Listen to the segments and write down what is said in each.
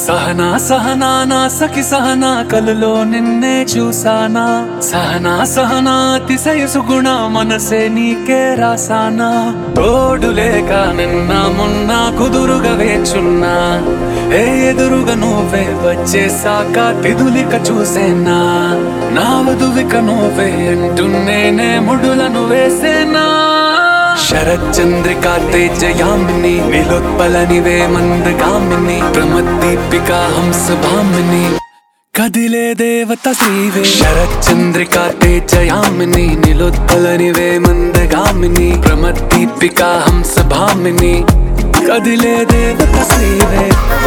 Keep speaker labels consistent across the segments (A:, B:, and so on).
A: సహనా సహనా నా సఖి సహనా కలలో నిన్నే చూసానా సహనా సహనా అతిశయ సుగుణ మనసే నీకే రాసానా తోడు లేక నిన్న మొన్న కుదురుగా వేచున్నా ఏ ఎదురుగా నువ్వే వచ్చేసాక తిదులిక చూసేనా నా వధువిక నువ్వే అంటున్నేనే ముడులను వేసేనా శరచంద్రికా తేజయామిని నిలోత్పలనివే మందగామిని ప్రమద్దీపికా హంసభామిని కదిలే దేవత శ్రీవే శరచంద్రికా తేజయామిని నిలోత్పలనివే మందగామిని ప్రమద్దీపికా హంసభామిని కదిలే దేవత శ్రీవే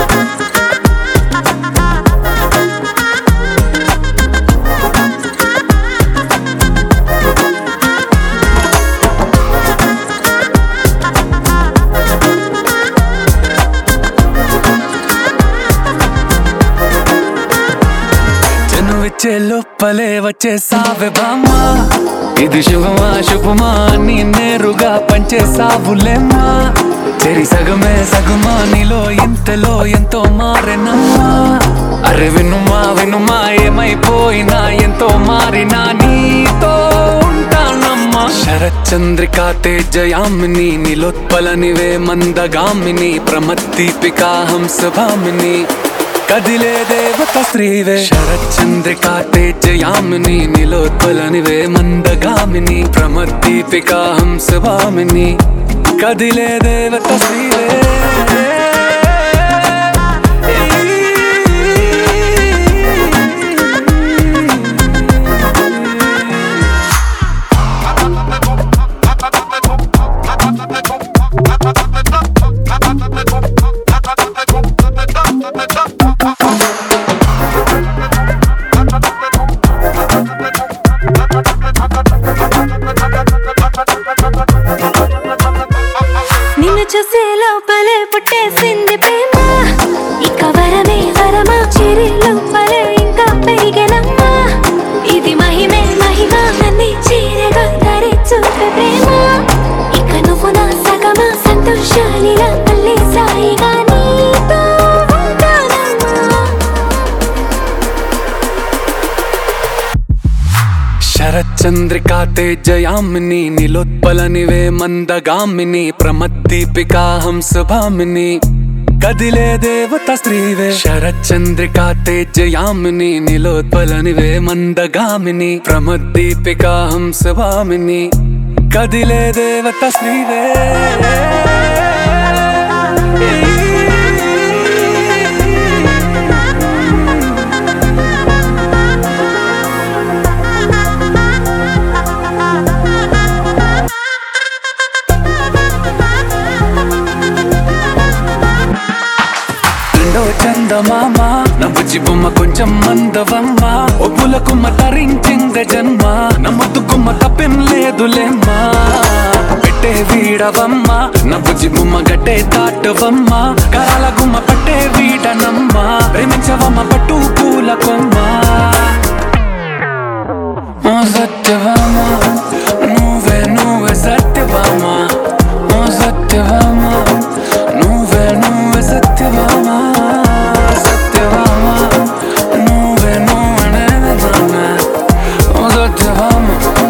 A: వచ్చే లోపలే వచ్చేసావే బామ్మా ఇది శుభమా శుభమా నీ నేరుగా పంచేసావులేమ్మా చెరి సగమే సగమా నీలో ఇంతలో ఎంతో మారెనమ్మా అరే వినుమా వినుమా ఏమైపోయినా ఎంతో మారినా నీతో ఉంటానమ్మా శరచంద్రికా తేజయామిని నిలోత్పలనివే మందగామిని ప్రమద్దీపికా హంసభామిని కదిలే దేవత శ్రీవే శరచంద్రికా తేజయామిని నిలోత్పలనివే మందగామిని ప్రమద్దీపికా హంసభామిని కదిలే దేవత శ్రీవే
B: చూసే లోపలే పుట్టేసింది ప్రేమ ఇక వరమే వరమా చిరి లోపలే ఇంకా పెరిగెనమ్మా ఇది మహిమే మహిమ నన్ను చీరగా ధరి చూపే ప్రేమ ఇక నువ్వు నా సగమా సంతోషాలిలా మళ్ళీ సాయిగా నీతో ఉంటానమ్మా
A: శరచంద్రికా తేజయామిని నిలోత్పలనివే మందగామిని ప్రమద్దీపికా హంసభామిని కదిలే దేవత శ్రీవే శరచంద్రికా తేజయామిని నిలోత్పలనివే మందగామిని ప్రమద్దీపికా హంసభామిని కదిలే దేవత శ్రీవే చందమామ నవ్వుచి బొమ్మ కొంచెం మందవమ్మ ఒప్పుల కుమ్మ తరించింద జన్మ నమ్మద్దు కుమ్మ తప్పేం లేదులేమ్మా పెట్టే వీడవమ్మ నవ్వుచి బొమ్మ గట్టే దాటవమ్మ కరాల గుమ్మ పట్టే వీడనమ్మ ప్రేమించవమ్మ పట్టు పూల కొమ్మ సత్యవామ నువ్వే నువ్వే సత్యవామ సత్యవామ నువ్వే నువ్వే సత్యవామ సత్యవామ నువ్వే నువ్వే సత్యవామ